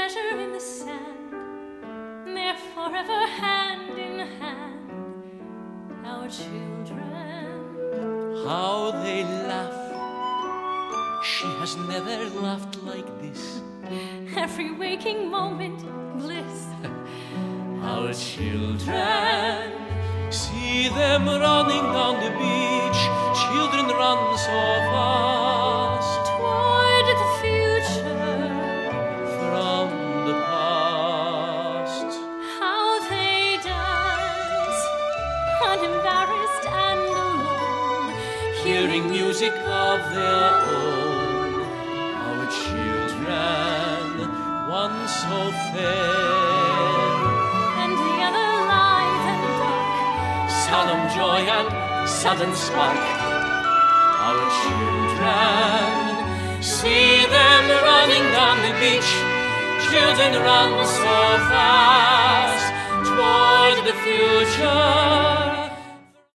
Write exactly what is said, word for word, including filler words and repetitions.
treasure in the sand, they're forever hand in hand, our children. How they laugh, she has never laughed like this. Every waking moment, bliss. Our children, see them running down the beach. Children run so fast toward the future from the past. How they dance, unembarrassed and alone, hearing music of their own. Our children, one so fair, and the other light and dark, solemn joy and sudden spark. Our children, see them running down the beach. Children run so fast toward the future